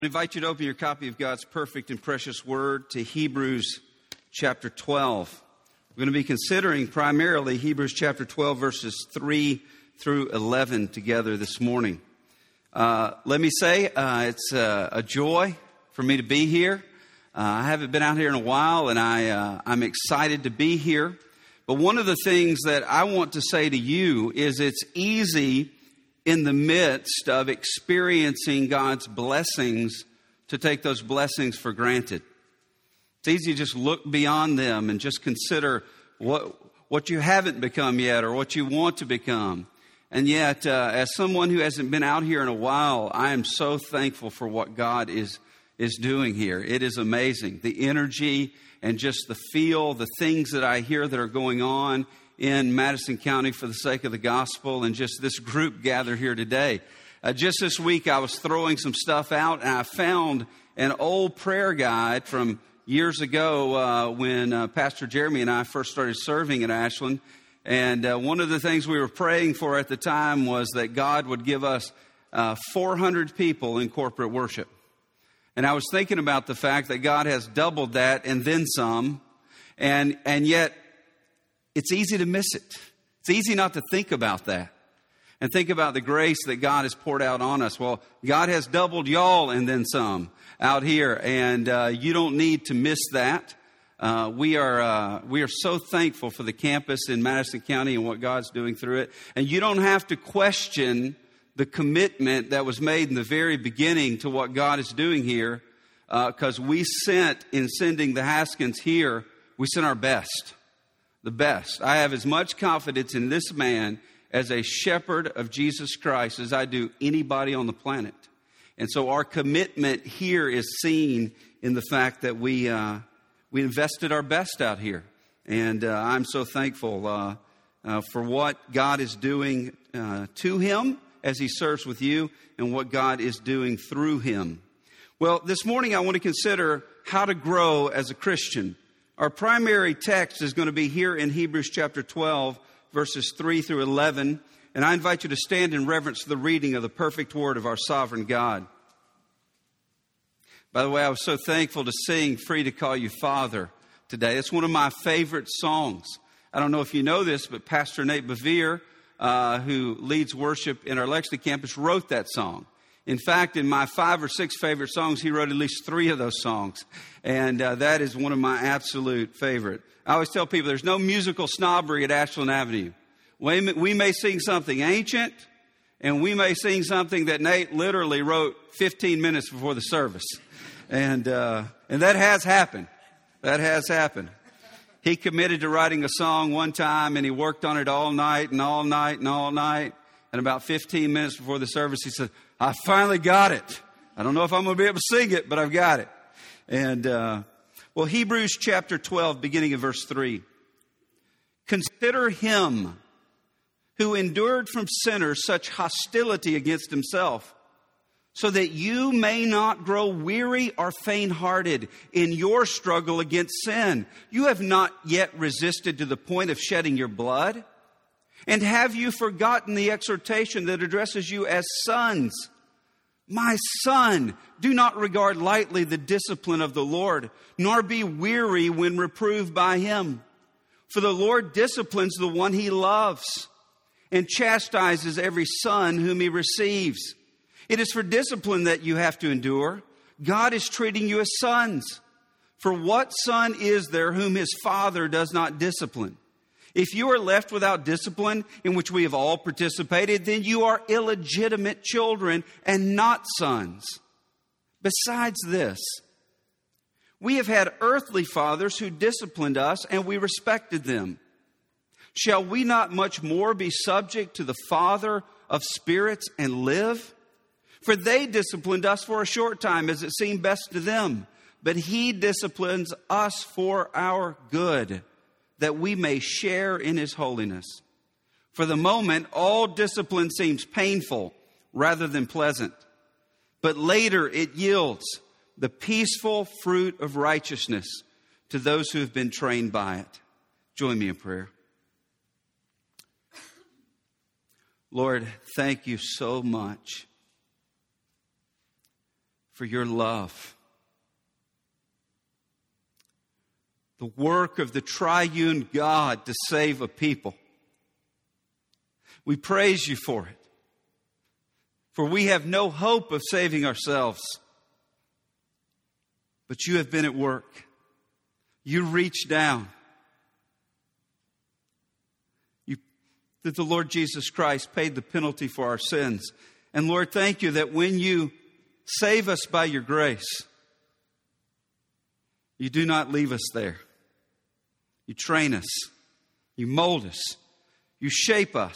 I invite you to open your copy of God's perfect and precious word to Hebrews chapter 12. We're going to be considering primarily Hebrews chapter 12, verses 3 through 11 together this morning. Let me say it's a joy for me to be here. I haven't been out here in a while, and I'm excited to be here. But one of the things that I want to say to you is it's easy in the midst of experiencing God's blessings to take those blessings for granted. It's easy to just look beyond them and just consider what you haven't become yet or what you want to become. And yet, as someone who hasn't been out here in a while, I am so thankful for what God is doing here. It is amazing. The energy and just the feel, the things that I hear that are going on in Madison County for the sake of the gospel, and just this group gathered here today. Just this week, I was throwing some stuff out, and I found an old prayer guide from years ago when Pastor Jeremy and I first started serving at Ashland. And one of the things we were praying for at the time was that God would give us 400 people in corporate worship. And I was thinking about the fact that God has doubled that and then some, and yet it's easy to miss it. It's easy not to think about that and think about the grace that God has poured out on us. Well, God has doubled y'all and then some out here, and you don't need to miss that. We are so thankful for the campus in Madison County and what God's doing through it. And you don't have to question the commitment that was made in the very beginning to what God is doing here, because we sent, in sending the Haskins here, we sent our best. The best. I have as much confidence in this man as a shepherd of Jesus Christ as I do anybody on the planet. And so our commitment here is seen in the fact that we invested our best out here. And I'm so thankful for what God is doing to him as he serves with you and what God is doing through him. Well, this morning I want to consider how to grow as a Christian. Our primary text is going to be here in Hebrews chapter 12, verses 3 through 11. And I invite you to stand in reverence to the reading of the perfect word of our sovereign God. By the way, I was so thankful to sing Free to Call You Father today. It's one of my favorite songs. I don't know if you know this, but Pastor Nate Bevere, who leads worship in our Lexington campus, wrote that song. In fact, in my 5 or 6 favorite songs, he wrote at least 3 of those songs. And that is one of my absolute favorite. I always tell people there's no musical snobbery at Ashland Avenue. We may sing something ancient, and we may sing something that Nate literally wrote 15 minutes before the service. And that has happened. That has happened. He committed to writing a song one time, and he worked on it all night and all night and all night. And about 15 minutes before the service, he said, I finally got it. I don't know if I'm going to be able to sing it, but I've got it. And, Hebrews chapter 12, beginning of verse 3. Consider him who endured from sinners such hostility against himself, so that you may not grow weary or faint-hearted in your struggle against sin. You have not yet resisted to the point of shedding your blood. And have you forgotten the exhortation that addresses you as sons? My son, do not regard lightly the discipline of the Lord, nor be weary when reproved by him. For the Lord disciplines the one he loves and chastises every son whom he receives. It is for discipline that you have to endure. God is treating you as sons. For what son is there whom his father does not discipline? If you are left without discipline, in which we have all participated, then you are illegitimate children and not sons. Besides this, we have had earthly fathers who disciplined us, and we respected them. Shall we not much more be subject to the Father of spirits and live? For they disciplined us for a short time, as it seemed best to them. But he disciplines us for our good, that we may share in his holiness. For the moment, all discipline seems painful rather than pleasant. But later it yields the peaceful fruit of righteousness to those who have been trained by it. Join me in prayer. Lord, thank you so much for your love. The work of the triune God to save a people. We praise you for it. For we have no hope of saving ourselves. But you have been at work. You reached down. That the Lord Jesus Christ paid the penalty for our sins. And Lord, thank you that when you save us by your grace, you do not leave us there. You train us. You mold us. You shape us.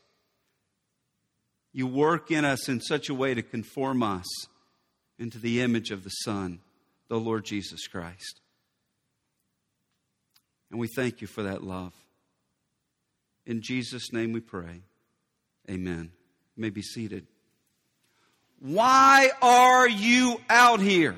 You work in us in such a way to conform us into the image of the Son, the Lord Jesus Christ. And we thank you for that love. In Jesus' name we pray. Amen. You may be seated. Why are you out here?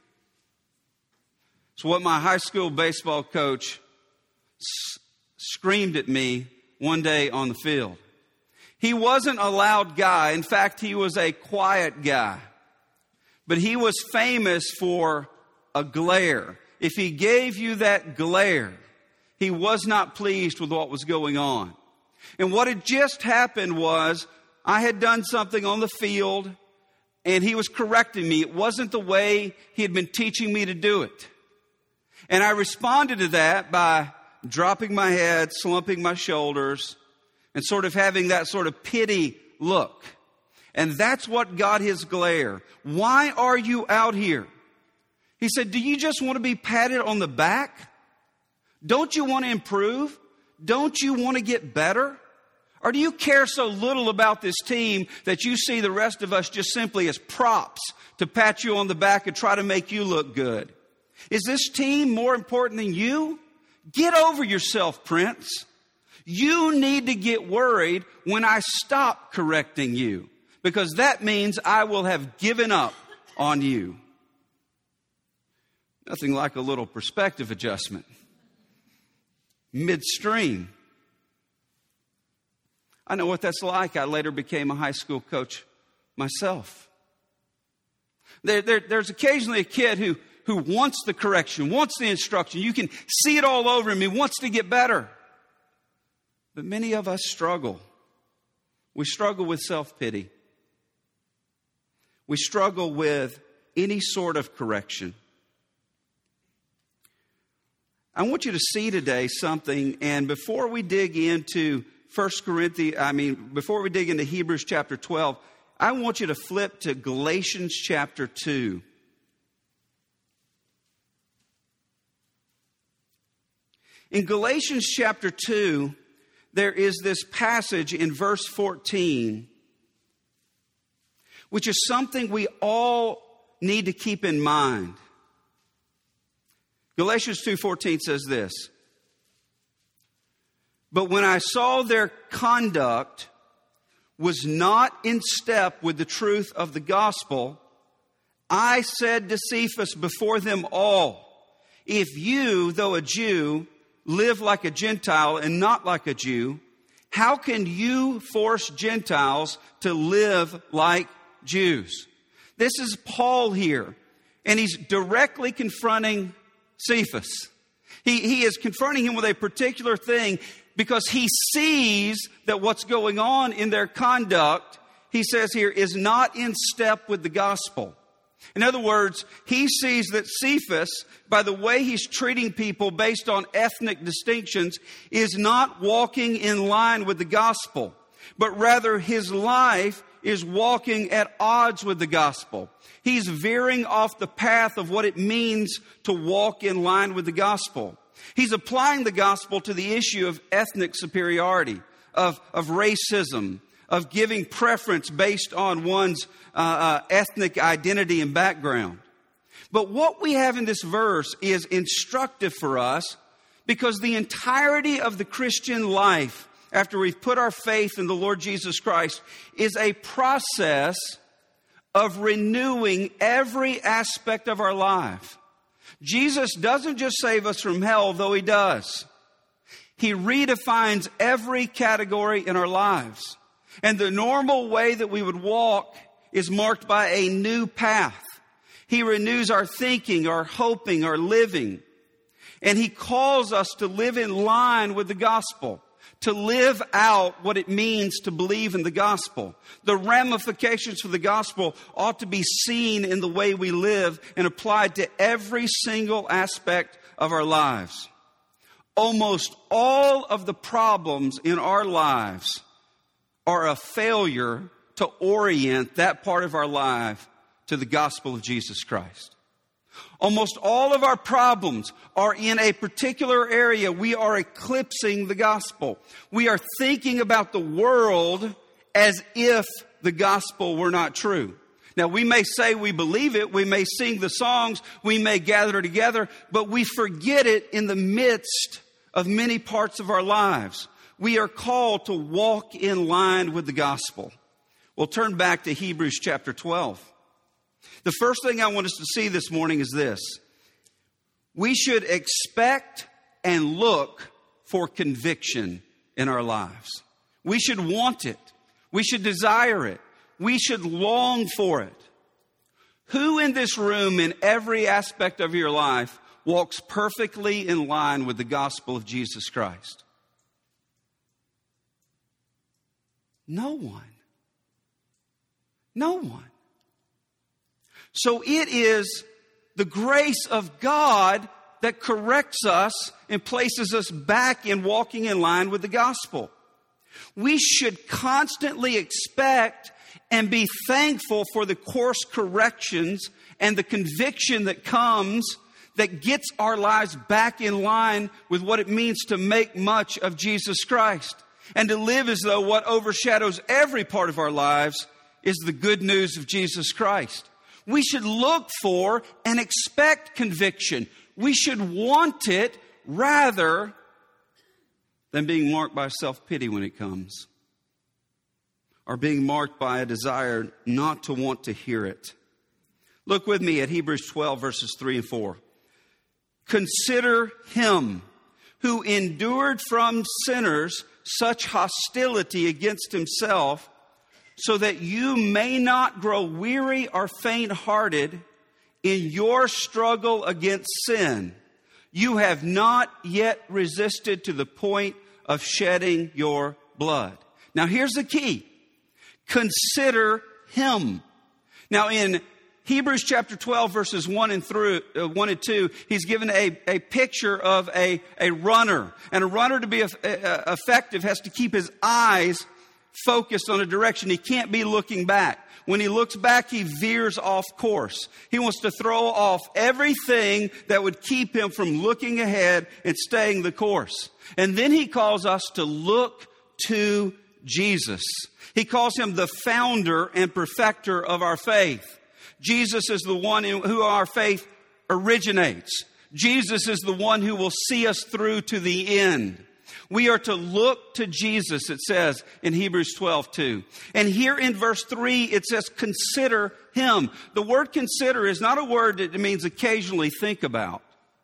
It's what my high school baseball coach screamed at me one day on the field. He wasn't a loud guy. In fact, he was a quiet guy. But he was famous for a glare. If he gave you that glare, he was not pleased with what was going on. And what had just happened was I had done something on the field and he was correcting me. It wasn't the way he had been teaching me to do it. And I responded to that by dropping my head, slumping my shoulders, and sort of having that sort of pity look. And that's what got his glare. Why are you out here? He said, do you just want to be patted on the back? Don't you want to improve? Don't you want to get better? Or do you care so little about this team that you see the rest of us just simply as props to pat you on the back and try to make you look good? Is this team more important than you? Get over yourself, Prince. You need to get worried when I stop correcting you, because that means I will have given up on you. Nothing like a little perspective adjustment. Midstream. I know what that's like. I later became a high school coach myself. There's occasionally a kid who wants the correction, wants the instruction. You can see it all over him. He wants to get better. But many of us struggle. We struggle with self-pity. We struggle with any sort of correction. I want you to see today something, and before we dig into before we dig into Hebrews chapter 12, I want you to flip to Galatians chapter 2. In Galatians chapter 2, there is this passage in verse 14, which is something we all need to keep in mind. Galatians 2:14 says this, "But when I saw their conduct was not in step with the truth of the gospel, I said to Cephas before them all, if you, though a Jew, live like a Gentile and not like a Jew, how can you force Gentiles to live like Jews?" This is Paul here, and he's directly confronting Cephas. He is confronting him with a particular thing because he sees that what's going on in their conduct, he says here, is not in step with the gospel. In other words, he sees that Cephas, by the way he's treating people based on ethnic distinctions, is not walking in line with the gospel, but rather his life is walking at odds with the gospel. He's veering off the path of what it means to walk in line with the gospel. He's applying the gospel to the issue of ethnic superiority, of racism, of giving preference based on one's ethnic identity and background. But what we have in this verse is instructive for us because the entirety of the Christian life, after we've put our faith in the Lord Jesus Christ, is a process of renewing every aspect of our life. Jesus doesn't just save us from hell, though he does. He redefines every category in our lives. And the normal way that we would walk is marked by a new path. He renews our thinking, our hoping, our living. And He calls us to live in line with the gospel, to live out what it means to believe in the gospel. The ramifications for the gospel ought to be seen in the way we live and applied to every single aspect of our lives. Almost all of the problems in our lives are a failure to orient that part of our life to the gospel of Jesus Christ. Almost all of our problems are in a particular area. We are eclipsing the gospel. We are thinking about the world as if the gospel were not true. Now, we may say we believe it. We may sing the songs. We may gather together. But we forget it in the midst of many parts of our lives. We are called to walk in line with the gospel. We'll turn back to Hebrews chapter 12. The first thing I want us to see this morning is this. We should expect and look for conviction in our lives. We should want it. We should desire it. We should long for it. Who in this room, in every aspect of your life, walks perfectly in line with the gospel of Jesus Christ? No one. No one. So it is the grace of God that corrects us and places us back in walking in line with the gospel. We should constantly expect and be thankful for the course corrections and the conviction that comes that gets our lives back in line with what it means to make much of Jesus Christ and to live as though what overshadows every part of our lives is the good news of Jesus Christ. We should look for and expect conviction. We should want it rather than being marked by self-pity when it comes, or being marked by a desire not to want to hear it. Look with me at Hebrews 12, verses 3 and 4. Consider Him who endured from sinners such hostility against Himself, so that you may not grow weary or faint-hearted in your struggle against sin. You have not yet resisted to the point of shedding your blood. Now here's the key. Consider Him. Now in Hebrews chapter 12, verses 1 and 2, he's given a picture of a runner. And a runner, to be effective, has to keep his eyes focused on a direction. He can't be looking back. When he looks back, he veers off course. He wants to throw off everything that would keep him from looking ahead and staying the course. And then he calls us to look to Jesus. He calls Him the founder and perfecter of our faith. Jesus is the one in who our faith originates. Jesus is the one who will see us through to the end. We are to look to Jesus, it says in Hebrews 12:2. And here in verse 3, it says, consider Him. The word consider is not a word that means occasionally think about.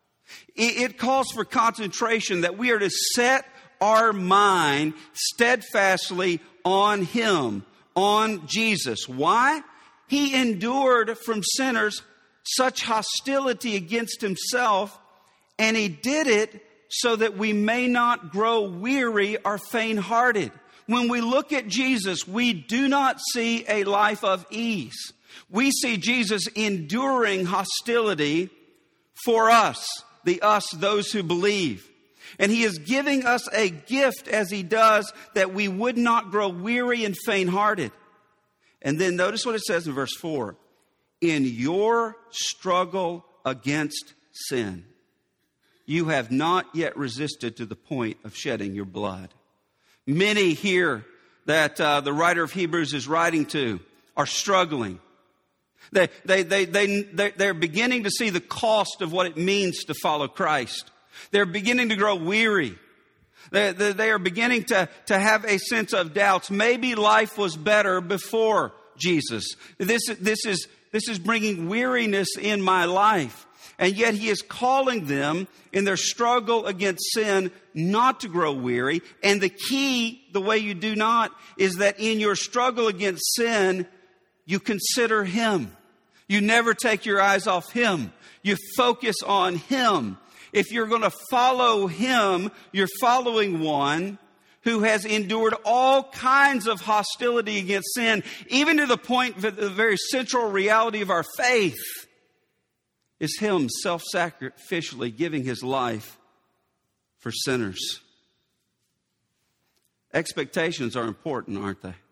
It calls for concentration, that we are to set our mind steadfastly on Him, on Jesus. Why? He endured from sinners such hostility against Himself, and He did it so that we may not grow weary or faint-hearted. When we look at Jesus, we do not see a life of ease. We see Jesus enduring hostility for us, those who believe. And He is giving us a gift as He does, that we would not grow weary and faint-hearted. And then notice what it says in verse 4. In your struggle against sin, you have not yet resisted to the point of shedding your blood. Many here that the writer of Hebrews is writing to are struggling. They're beginning to see the cost of what it means to follow Christ. They're beginning to grow weary. They are beginning to have a sense of doubts. Maybe life was better before Jesus. This is bringing weariness in my life. And yet He is calling them in their struggle against sin not to grow weary. And the key, the way you do not, is that in your struggle against sin, you consider Him. You never take your eyes off Him. You focus on Him. If you're going to follow Him, you're following one who has endured all kinds of hostility against sin, even to the point that the very central reality of our faith is Him self-sacrificially giving His life for sinners. Expectations are important, aren't they?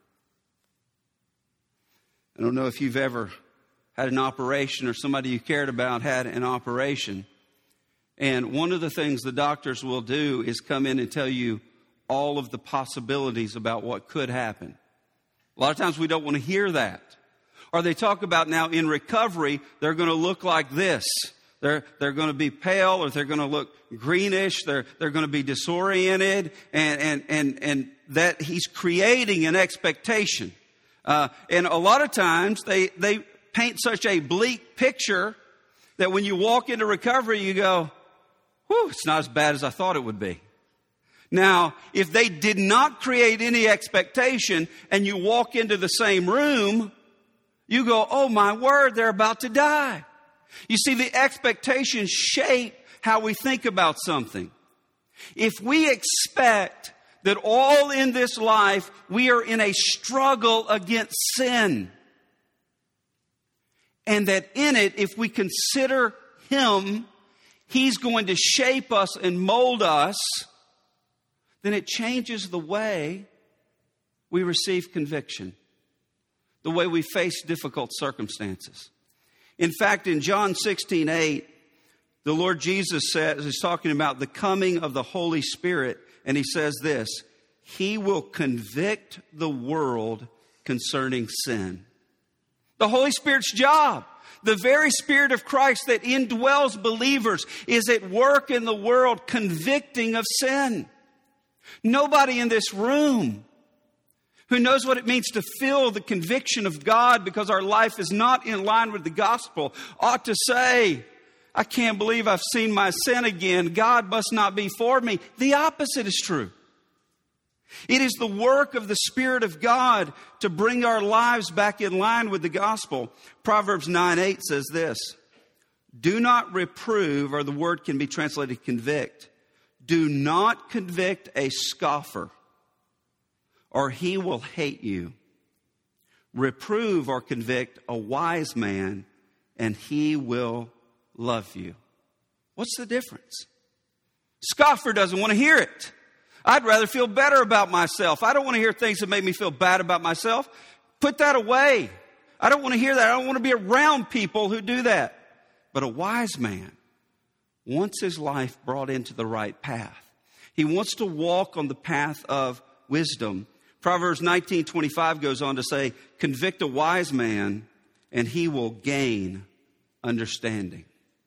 I don't know if you've ever had an operation or somebody you cared about had an operation. And one of the things the doctors will do is come in and tell you all of the possibilities about what could happen. A lot of times we don't want to hear that. Or they talk about now in recovery, they're going to look like this. They're going to be pale, or they're going to look greenish. They're going to be disoriented, and that He's creating an expectation. And a lot of times they paint such a bleak picture that when you walk into recovery, you go, whew, it's not as bad as I thought it would be. Now, if they did not create any expectation and you walk into the same room, you go, oh my word, they're about to die. You see, the expectations shape how we think about something. If we expect that all in this life we are in a struggle against sin, and that in it, if we consider Him, He's going to shape us and mold us, then it changes the way we receive conviction, the way we face difficult circumstances. In fact, in John 16:8, the Lord Jesus says, He's talking about the coming of the Holy Spirit, and He says this, He will convict the world concerning sin. The Holy Spirit's job, the very Spirit of Christ that indwells believers, is at work in the world convicting of sin. Nobody in this room who knows what it means to feel the conviction of God because our life is not in line with the gospel ought to say, I can't believe I've seen my sin again. God must not be for me. The opposite is true. It is the work of the Spirit of God to bring our lives back in line with the gospel. Proverbs 9:8 says this, do not reprove, or the word can be translated convict. Do not convict a scoffer, or he will hate you. Reprove or convict a wise man, and he will love you. What's the difference? Scoffer doesn't want to hear it. I'd rather feel better about myself. I don't want to hear things that make me feel bad about myself. Put that away. I don't want to hear that. I don't want to be around people who do that. But a wise man wants his life brought into the right path. He wants to walk on the path of wisdom. Proverbs 19:25 goes on to say, convict a wise man and he will gain understanding.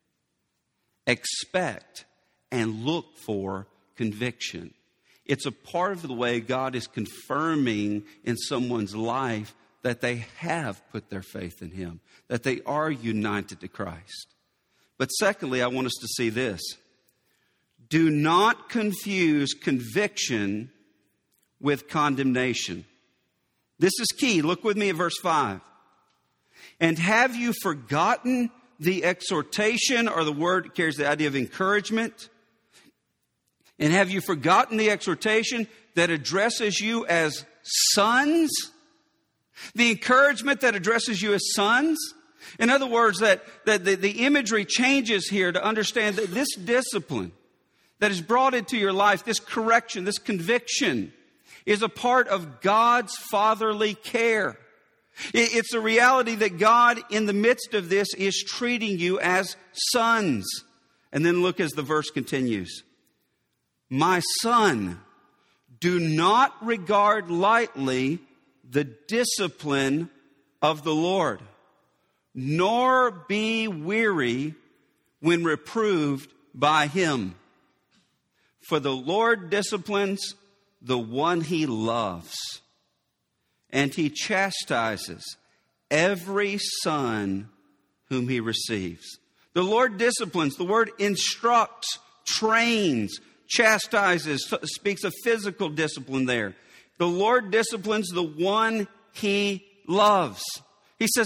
Expect and look for conviction. It's a part of the way God is confirming in someone's life that they have put their faith in Him, that they are united to Christ. But secondly, I want us to see this. Do not confuse conviction with condemnation. This is key. Look with me at verse 5. And have you forgotten the exhortation, or the word carries the idea of encouragement? And have you forgotten the exhortation that addresses you as sons? The encouragement that addresses you as sons? In other words, that the imagery changes here to understand that this discipline that is brought into your life, this correction, this conviction, is a part of God's fatherly care. It's a reality that God, in the midst of this, is treating you as sons. And then look as the verse continues. My son, do not regard lightly the discipline of the Lord, nor be weary when reproved by Him. For the Lord disciplines the one He loves, and He chastises every son whom He receives. The Lord disciplines. The word instructs, trains, chastises, speaks of physical discipline there. The Lord disciplines the one He loves. He says,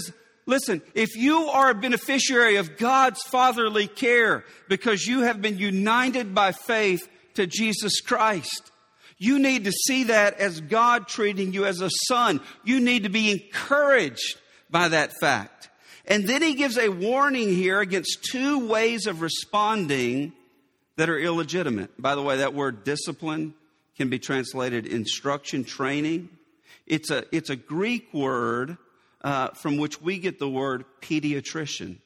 Listen, if you are a beneficiary of God's fatherly care because you have been united by faith to Jesus Christ, you need to see that as God treating you as a son. You need to be encouraged by that fact. And then he gives a warning here against two ways of responding that are illegitimate. By the way, that word discipline can be translated instruction, training. It's a Greek word from which we get the word pediatrician.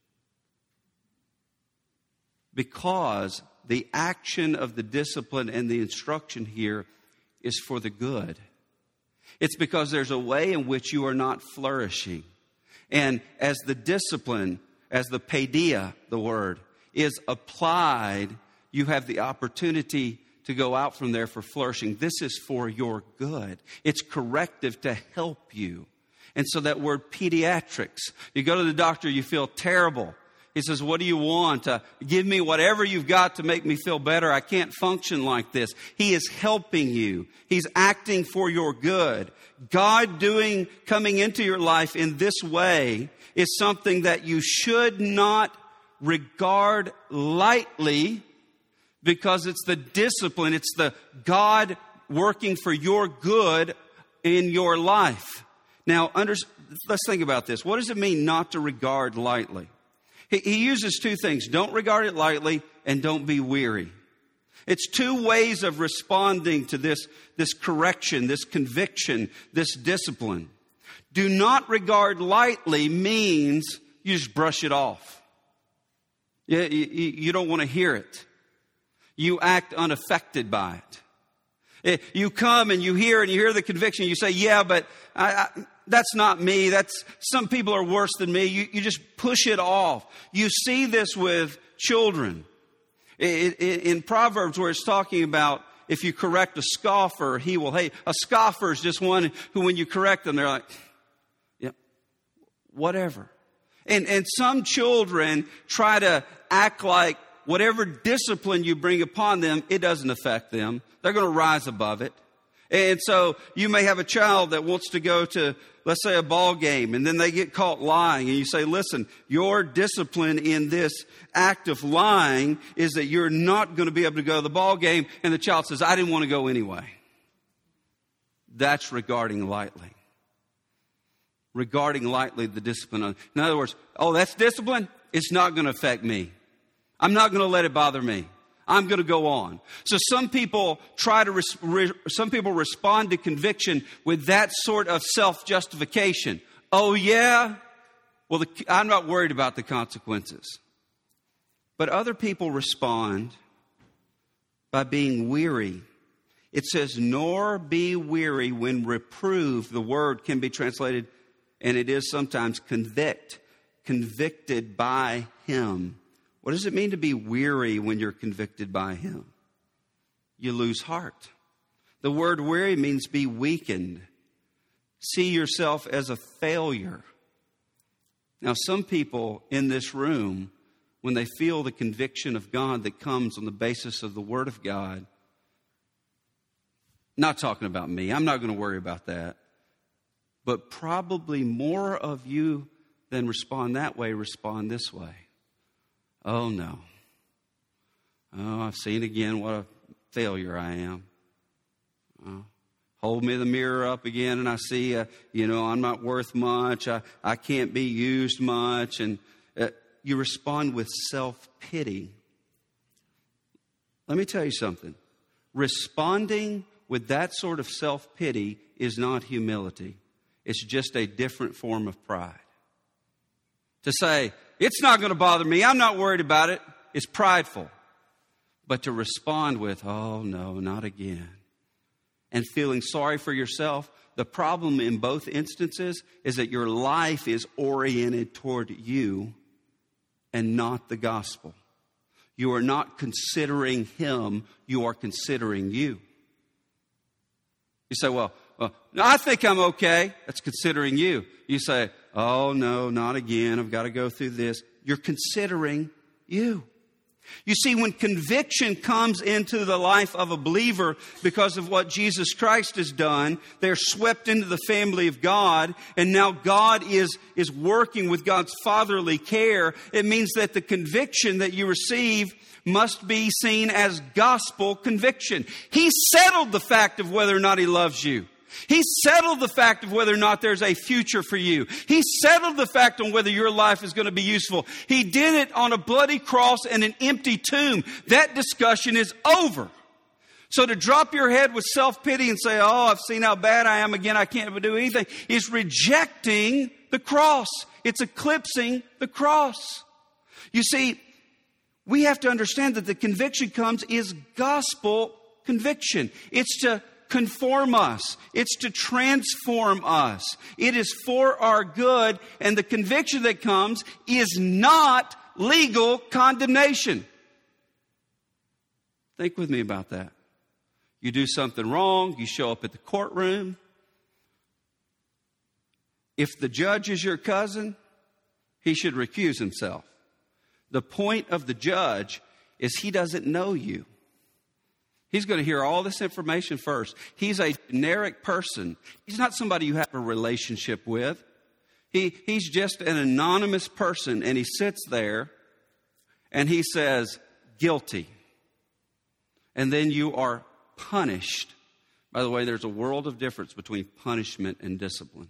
Because the action of the discipline and the instruction here is for the good. It's because there's a way in which you are not flourishing. And as the discipline, as the paideia, the word, is applied, you have the opportunity to go out from there for flourishing. This is for your good. It's corrective to help you. And so that word pediatrics, you go to the doctor, you feel terrible. He says, what do you want? Give me whatever you've got to make me feel better. I can't function like this. He is helping you. He's acting for your good. God coming into your life in this way is something that you should not regard lightly, because it's the discipline, it's the God working for your good in your life. Now, let's think about this. What does it mean not to regard lightly? He uses two things. Don't regard it lightly and don't be weary. It's two ways of responding to this correction, this conviction, this discipline. Do not regard lightly means you just brush it off. You don't want to hear it. You act unaffected by it. You come and you hear the conviction. You say, yeah, but that's not me. Some people are worse than me. You just push it off. You see this with children. In Proverbs, where it's talking about if you correct a scoffer, he will hate. A scoffer is just one who, when you correct them, they're like, yeah, whatever. And some children try to act like whatever discipline you bring upon them, it doesn't affect them. They're going to rise above it. And so you may have a child that wants to go to, let's say, a ball game, and then they get caught lying. And you say, listen, your discipline in this act of lying is that you're not going to be able to go to the ball game. And the child says, I didn't want to go anyway. That's regarding lightly. Regarding lightly the discipline. In other words, that's discipline? It's not going to affect me. I'm not going to let it bother me. I'm going to go on. So some people respond to conviction with that sort of self-justification. Oh yeah? Well, I'm not worried about the consequences. But other people respond by being weary. It says, nor be weary when reproved. The word can be translated, and it is sometimes convicted by him. What does it mean to be weary when you're convicted by him? You lose heart. The word weary means be weakened. See yourself as a failure. Now, some people in this room, when they feel the conviction of God that comes on the basis of the Word of God, not talking about me, I'm not going to worry about that, but probably more of you than respond that way, respond this way. Oh, no. Oh, I've seen again what a failure I am. Hold me the mirror up again and I see, I'm not worth much. I can't be used much. And you respond with self-pity. Let me tell you something. Responding with that sort of self-pity is not humility. It's just a different form of pride. To say, it's not going to bother me, I'm not worried about it, is prideful. But to respond with, oh no, not again, and feeling sorry for yourself, the problem in both instances is that your life is oriented toward you and not the gospel. You are not considering him, you are considering you. You say, well, I think I'm okay. That's considering you. You say, oh no, not again. I've got to go through this. You're considering you. You see, when conviction comes into the life of a believer because of what Jesus Christ has done, they're swept into the family of God, and now God is working with God's fatherly care. It means that the conviction that you receive must be seen as gospel conviction. He settled the fact of whether or not He loves you. He settled the fact of whether or not there's a future for you. He settled the fact on whether your life is going to be useful. He did it on a bloody cross and an empty tomb. That discussion is over. So to drop your head with self-pity and say, oh, I've seen how bad I am again, I can't do anything, is rejecting the cross. It's eclipsing the cross. You see, we have to understand that the conviction comes is gospel conviction. It's to conform us. It's to transform us. It is for our good, and the conviction that comes is not legal condemnation. Think with me about that. You do something wrong, you show up at the courtroom. If the judge is your cousin, he should recuse himself. The point of the judge is he doesn't know you. He's going to hear all this information first. He's a generic person. He's not somebody you have a relationship with. He's just an anonymous person, and he sits there and he says, guilty. And then you are punished. By the way, there's a world of difference between punishment and discipline.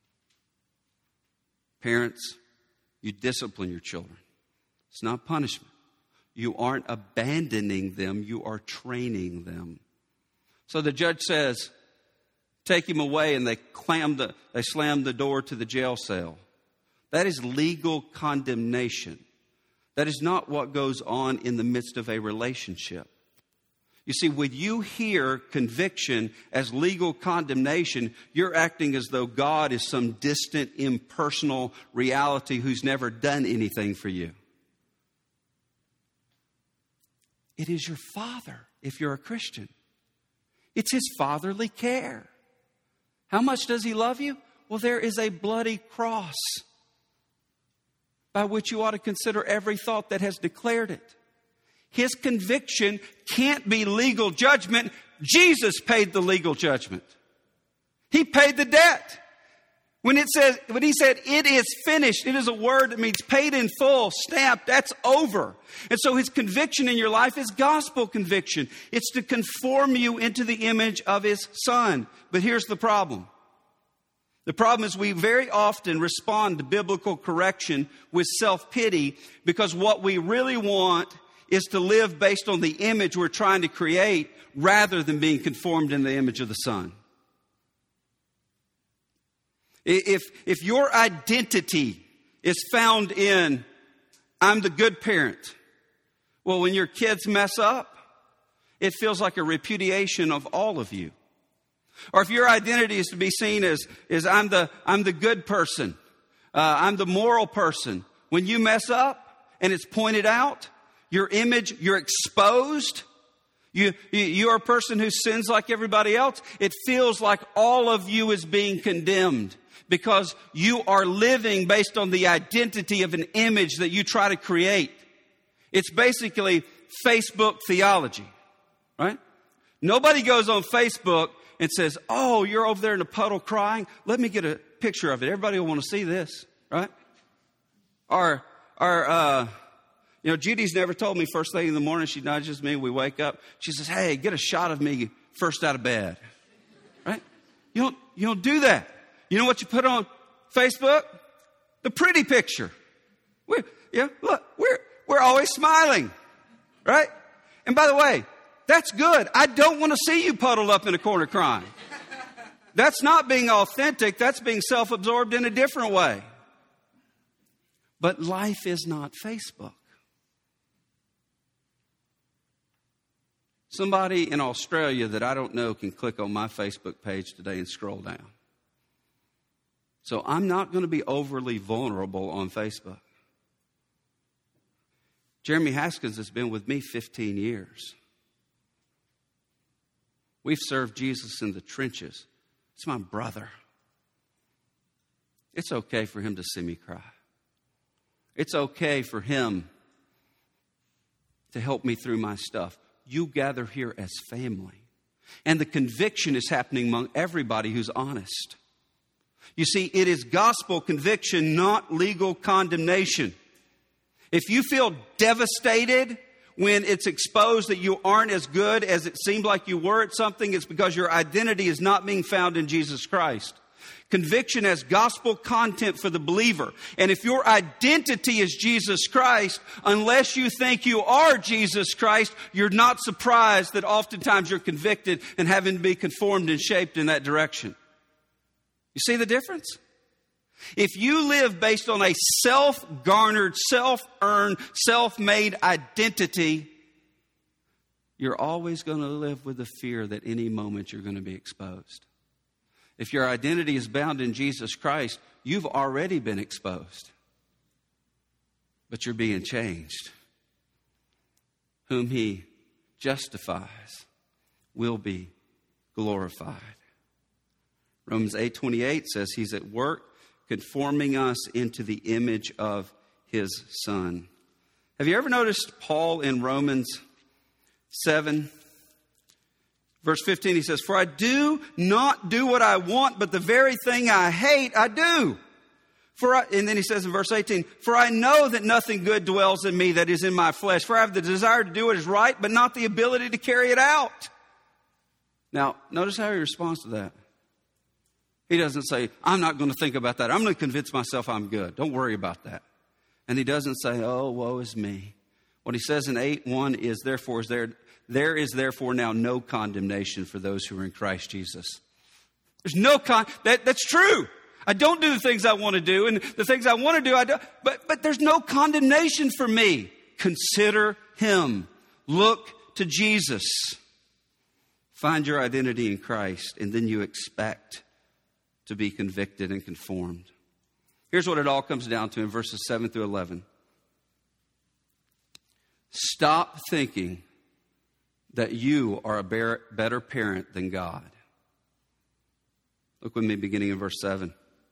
Parents, you discipline your children. It's not punishment. You aren't abandoning them, you are training them. So the judge says, take him away, and they slam the door to the jail cell. That is legal condemnation. That is not what goes on in the midst of a relationship. You see, when you hear conviction as legal condemnation, you're acting as though God is some distant, impersonal reality who's never done anything for you. It is your Father, if you're a Christian. It's His fatherly care. How much does He love you? Well, there is a bloody cross by which you ought to consider every thought that has declared it. His conviction can't be legal judgment. Jesus paid the legal judgment. He paid the debt. When He said, it is finished, it is a word that means paid in full, stamped, that's over. And so His conviction in your life is gospel conviction. It's to conform you into the image of His Son. But here's the problem. The problem is we very often respond to biblical correction with self-pity because what we really want is to live based on the image we're trying to create rather than being conformed in the image of the Son. If your identity is found in, I'm the good parent, well, when your kids mess up, it feels like a repudiation of all of you. Or if your identity is to be seen as I'm the good person, I'm the moral person, when you mess up and it's pointed out, your image, you're exposed. You are a person who sins like everybody else. It feels like all of you is being condemned because you are living based on the identity of an image that you try to create. It's basically Facebook theology, right? Nobody goes on Facebook and says, oh, you're over there in a puddle crying. Let me get a picture of it. Everybody will want to see this, right? Or Judy's never told me first thing in the morning. She nudges me. We wake up. She says, hey, get a shot of me first out of bed. Right? You don't do that. You know what you put on Facebook? The pretty picture. Look, we're always smiling. Right? And by the way, that's good. I don't want to see you puddled up in a corner crying. That's not being authentic. That's being self-absorbed in a different way. But life is not Facebook. Somebody in Australia that I don't know can click on my Facebook page today and scroll down. So I'm not going to be overly vulnerable on Facebook. Jeremy Haskins has been with me 15 years. We've served Jesus in the trenches. It's my brother. It's okay for him to see me cry. It's okay for him to help me through my stuff. You gather here as family. And the conviction is happening among everybody who's honest. You see, it is gospel conviction, not legal condemnation. If you feel devastated when it's exposed that you aren't as good as it seemed like you were at something, it's because your identity is not being found in Jesus Christ. Conviction has gospel content for the believer. And if your identity is Jesus Christ, unless you think you are Jesus Christ, you're not surprised that oftentimes you're convicted and having to be conformed and shaped in that direction. You see the difference? If you live based on a self-garnered, self-earned, self-made identity, you're always going to live with the fear that any moment you're going to be exposed. If your identity is bound in Jesus Christ, you've already been exposed. But you're being changed. Whom He justifies will be glorified. Romans 8:28 says He's at work conforming us into the image of His Son. Have you ever noticed Paul in Romans 7? Verse 15, he says, "For I do not do what I want, but the very thing I hate, I do." And then he says in verse 18, "For I know that nothing good dwells in me, that is in my flesh. For I have the desire to do what is right, but not the ability to carry it out." Now, notice how he responds to that. He doesn't say, "I'm not going to think about that. I'm going to convince myself I'm good. Don't worry about that." And he doesn't say, "Oh, woe is me." What he says in 8:1 is, There is therefore now no condemnation for those who are in Christ Jesus. There's no that's true. I don't do the things I want to do, and the things I want to do, I do. But there's no condemnation for me. Consider Him. Look to Jesus. Find your identity in Christ, and then you expect to be convicted and conformed. Here's what it all comes down to in verses 7 through 11. Stop thinking that you are a better parent than God. Look with me beginning in verse 7.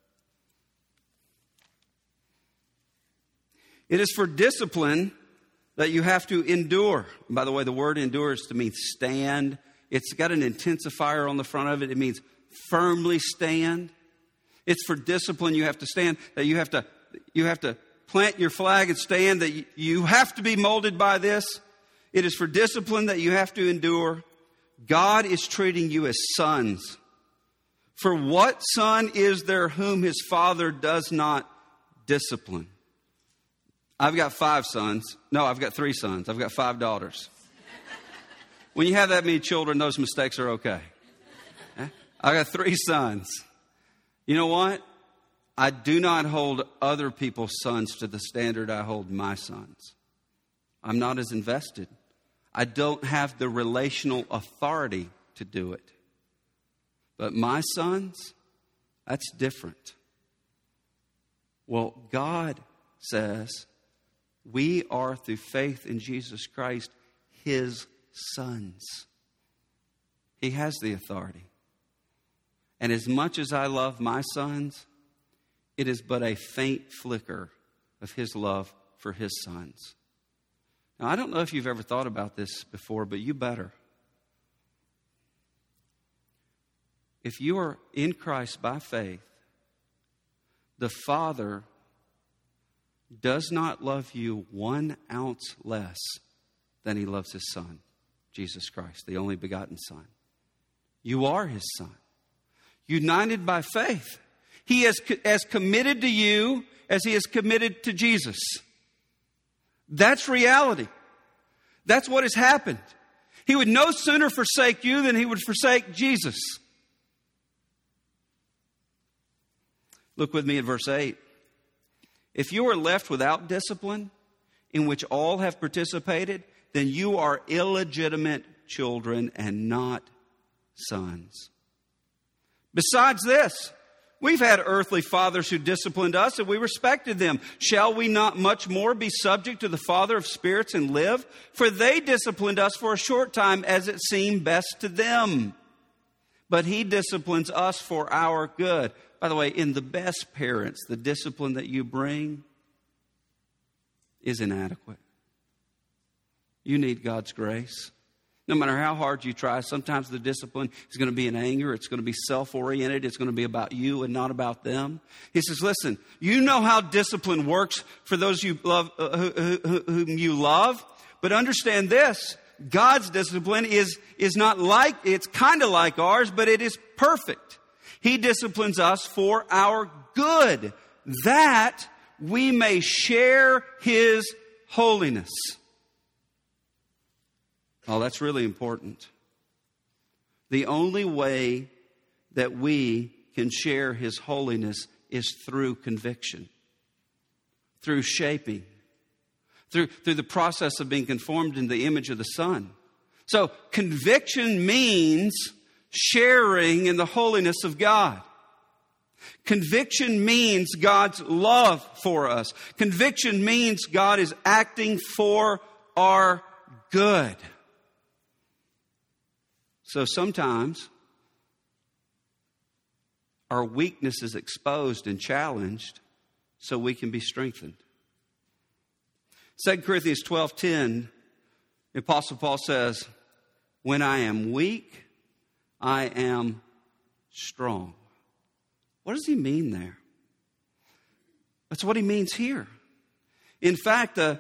It is for discipline that you have to endure. And by the way, the word endure is to mean stand. It's got an intensifier on the front of it. It means firmly stand. It's for discipline you have to stand, that you have to plant your flag and stand, that you have to be molded by this. It is for discipline that you have to endure. God is treating you as sons. For what son is there whom his father does not discipline? I've got 5 sons. No, I've got 3 sons. I've got 5 daughters. When you have that many children, those mistakes are okay. I've got 3 sons. You know what? I do not hold other people's sons to the standard I hold my sons. I'm not as invested. I don't have the relational authority to do it. But my sons, that's different. Well, God says we are, through faith in Jesus Christ, His sons. He has the authority. And as much as I love my sons, it is but a faint flicker of His love for His sons. Now, I don't know if you've ever thought about this before, but you better. If you are in Christ by faith, the Father does not love you 1 ounce less than He loves His Son, Jesus Christ, the only begotten Son. You are His Son. United by faith. He is as committed to you as He is committed to Jesus. That's reality. That's what has happened. He would no sooner forsake you than He would forsake Jesus. Look with me at verse 8. If you are left without discipline, in which all have participated, then you are illegitimate children and not sons. Besides this, we've had earthly fathers who disciplined us, and we respected them. Shall we not much more be subject to the Father of spirits and live? For they disciplined us for a short time as it seemed best to them. But He disciplines us for our good. By the way, in the best parents, the discipline that you bring is inadequate. You need God's grace. No matter how hard you try, sometimes the discipline is going to be in anger. It's going to be self-oriented. It's going to be about you and not about them. He says, listen, you know how discipline works for those you love, whom you love. But understand this, God's discipline is not like, it's kind of like ours, but it is perfect. He disciplines us for our good, that we may share His holiness. Oh, that's really important. The only way that we can share His holiness is through conviction, through shaping, through the process of being conformed in the image of the Son. So conviction means sharing in the holiness of God. Conviction means God's love for us. Conviction means God is acting for our good. So sometimes our weakness is exposed and challenged so we can be strengthened. 2 Corinthians 12:10, the Apostle Paul says, when I am weak, I am strong. What does he mean there? That's what he means here. In fact, the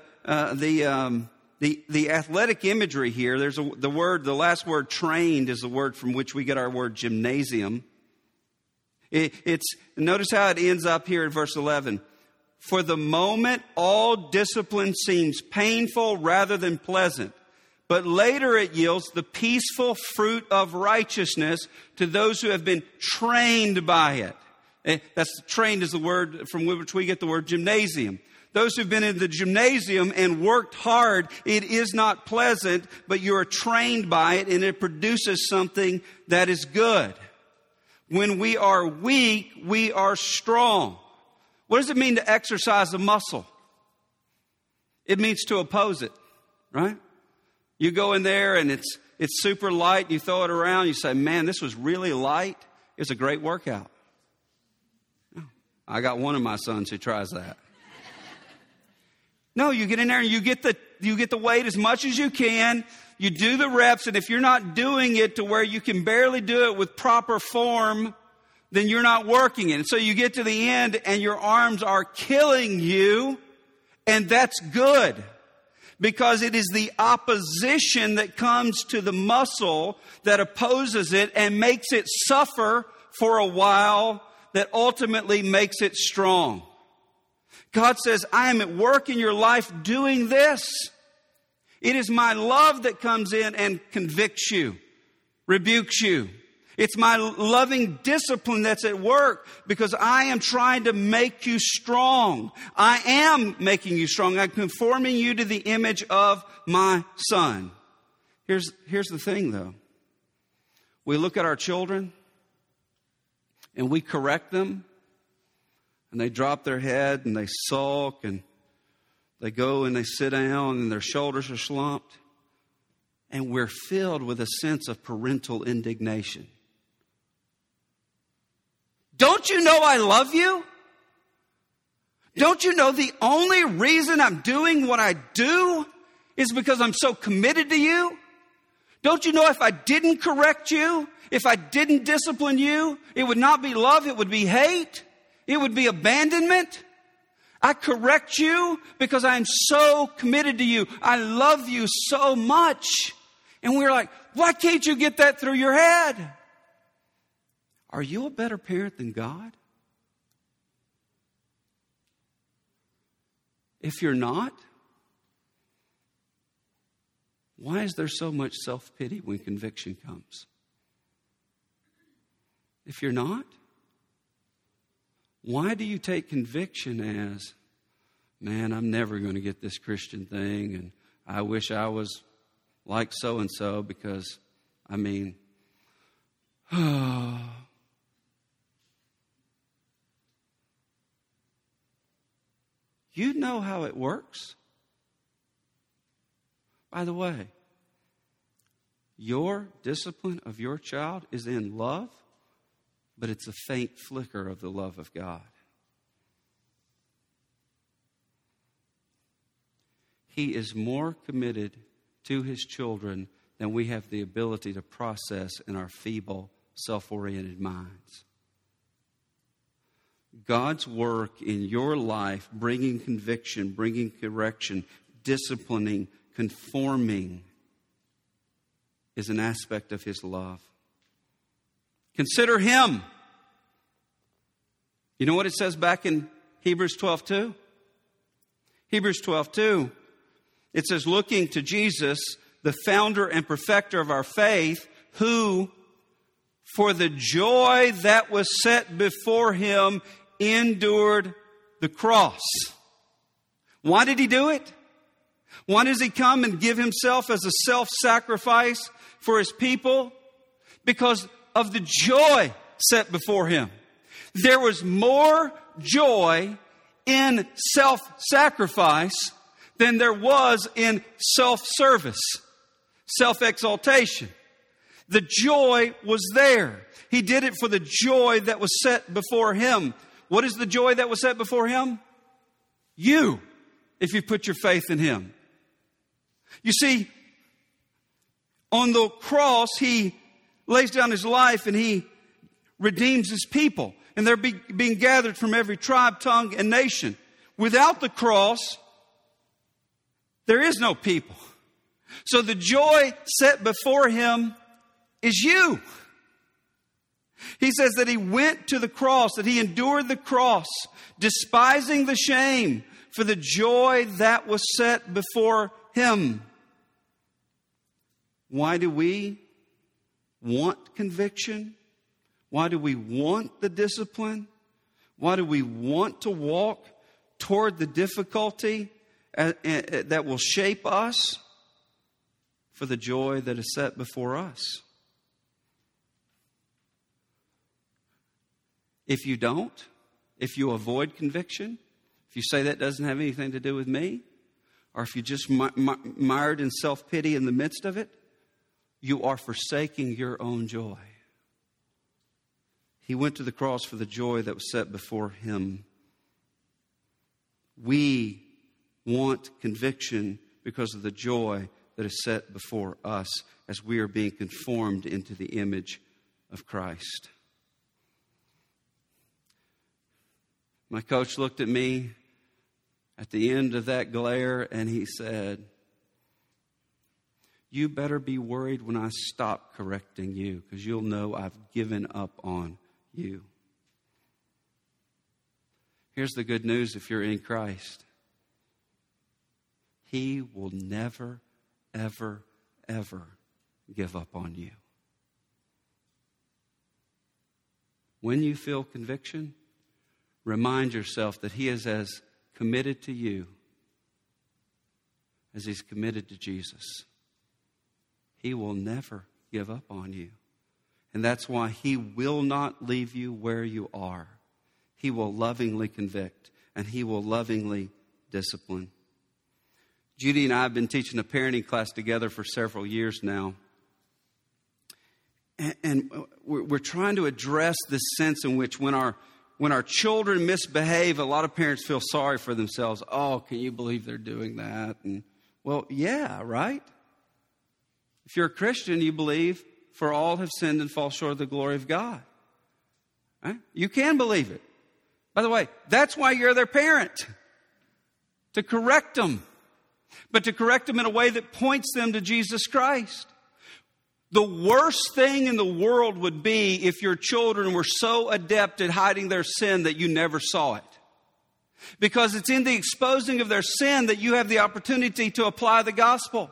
athletic imagery here, there's the last word trained is the word from which we get our word gymnasium. Notice how it ends up here in verse 11. For the moment, all discipline seems painful rather than pleasant, but later it yields the peaceful fruit of righteousness to those who have been trained by it. Trained is the word from which we get the word gymnasium. Those who've been in the gymnasium and worked hard, it is not pleasant, but you are trained by it and it produces something that is good. When we are weak, we are strong. What does it mean to exercise a muscle? It means to oppose it, right? You go in there and it's super light, you throw it around, you say, man, this was really light. It's a great workout. I got one of my sons who tries that. No, you get in there and you get the weight as much as you can. You do the reps, and if you're not doing it to where you can barely do it with proper form, then you're not working it. And so you get to the end and your arms are killing you, and that's good. Because it is the opposition that comes to the muscle that opposes it and makes it suffer for a while that ultimately makes it strong. God says, I am at work in your life doing this. It is my love that comes in and convicts you, rebukes you. It's my loving discipline that's at work because I am trying to make you strong. I am making you strong. I'm conforming you to the image of my Son. Here's the thing, though. We look at our children and we correct them, and they drop their head and they sulk and they go and they sit down and their shoulders are slumped. And we're filled with a sense of parental indignation. Don't you know I love you? Don't you know the only reason I'm doing what I do is because I'm so committed to you? Don't you know if I didn't correct you, if I didn't discipline you, it would not be love, it would be hate, it would be abandonment. I correct you because I am so committed to you. I love you so much. And we're like, why can't you get that through your head? Are you a better parent than God? If you're not, why is there so much self-pity when conviction comes? If you're not, why do you take conviction as, man, I'm never going to get this Christian thing, and I wish I was like so-and-so because, I mean, you know how it works. By the way, your discipline of your child is in love, but it's a faint flicker of the love of God. He is more committed to His children than we have the ability to process in our feeble, self-oriented minds. God's work in your life, bringing conviction, bringing correction, disciplining, conforming, is an aspect of His love. Consider Him. You know what it says back in Hebrews 12:2? Hebrews 12:2, it says, looking to Jesus, the founder and perfecter of our faith, who, for the joy that was set before Him, endured the cross. Why did He do it? Why does He come and give Himself as a self-sacrifice for His people? Because of the joy set before Him. There was more joy in self-sacrifice than there was in self-service, self-exaltation. The joy was there. He did it for the joy that was set before Him. What is the joy that was set before Him? You, if you put your faith in Him. You see, on the cross, He lays down His life and He redeems His people. And they're being gathered from every tribe, tongue, and nation. Without the cross, there is no people. So the joy set before Him is you. He says that He went to the cross, that He endured the cross, despising the shame for the joy that was set before Him. Why do we want conviction? Why do we want the discipline? Why do we want to walk toward the difficulty that will shape us? For the joy that is set before us. If you don't, if you avoid conviction, if you say that doesn't have anything to do with me, or if you just mired in self-pity in the midst of it, you are forsaking your own joy. He went to the cross for the joy that was set before Him. We want conviction because of the joy that is set before us as we are being conformed into the image of Christ. My coach looked at me at the end of that glare and he said, "You better be worried when I stop correcting you, because you'll know I've given up on you." Here's the good news if you're in Christ. He will never, ever, ever give up on you. When you feel conviction, remind yourself that He is as committed to you as He's committed to Jesus. He will never give up on you. And that's why He will not leave you where you are. He will lovingly convict and He will lovingly discipline. Judy and I have been teaching a parenting class together for several years now. And we're trying to address this sense in which when our children misbehave, a lot of parents feel sorry for themselves. Oh, can you believe they're doing that? And well, yeah, right? If you're a Christian, you believe, for all have sinned and fall short of the glory of God. Right? You can believe it. By the way, that's why you're their parent. To correct them. But to correct them in a way that points them to Jesus Christ. The worst thing in the world would be if your children were so adept at hiding their sin that you never saw it. Because it's in the exposing of their sin that you have the opportunity to apply the gospel.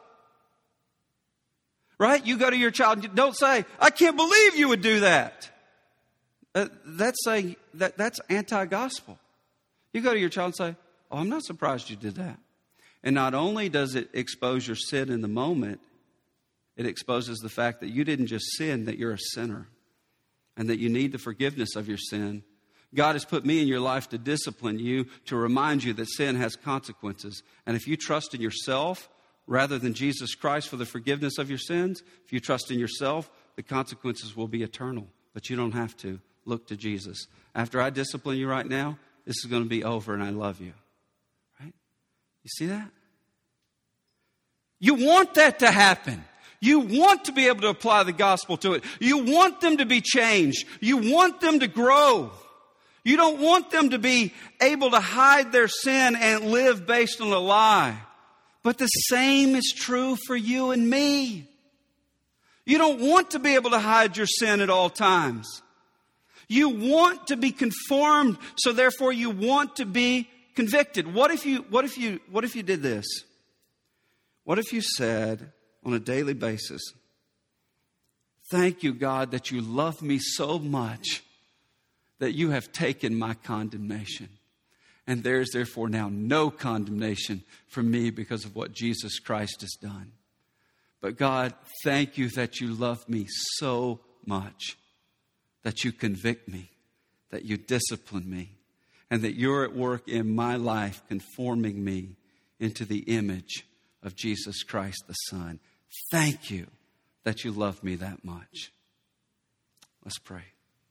Right? You go to your child and don't say, "I can't believe you would do that." That's anti-gospel. You go to your child and say, "Oh, I'm not surprised you did that." And not only does it expose your sin in the moment, it exposes the fact that you didn't just sin, that you're a sinner. And that you need the forgiveness of your sin. God has put me in your life to discipline you, to remind you that sin has consequences. And if you trust in yourself rather than Jesus Christ for the forgiveness of your sins, if you trust in yourself, the consequences will be eternal. But you don't have to. Look to Jesus. After I discipline you right now, this is going to be over and I love you. Right? You see that? You want that to happen. You want to be able to apply the gospel to it. You want them to be changed. You want them to grow. You don't want them to be able to hide their sin and live based on a lie. But the same is true for you and me. You don't want to be able to hide your sin at all times. You want to be conformed, so therefore you want to be convicted. What if you did this? What if you said on a daily basis, thank you, God, that you love me so much that you have taken my condemnation. And there's therefore now no condemnation for me because of what Jesus Christ has done. But God, thank you that you love me so much that you convict me, that you discipline me, and that you're at work in my life conforming me into the image of Jesus Christ the Son. Thank you that you love me that much. Let's pray.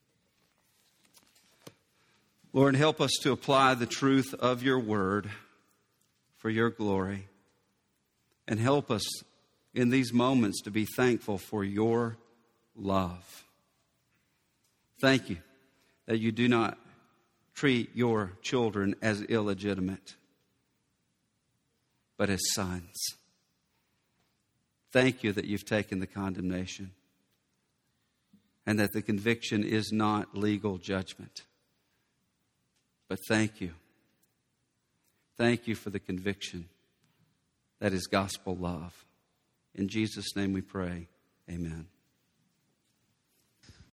Lord, help us to apply the truth of your word for your glory. And help us in these moments to be thankful for your love. Thank you that you do not treat your children as illegitimate, but as sons. Thank you that you've taken the condemnation and that the conviction is not legal judgment. But thank you. Thank you for the conviction that is gospel love. In Jesus' name we pray. Amen.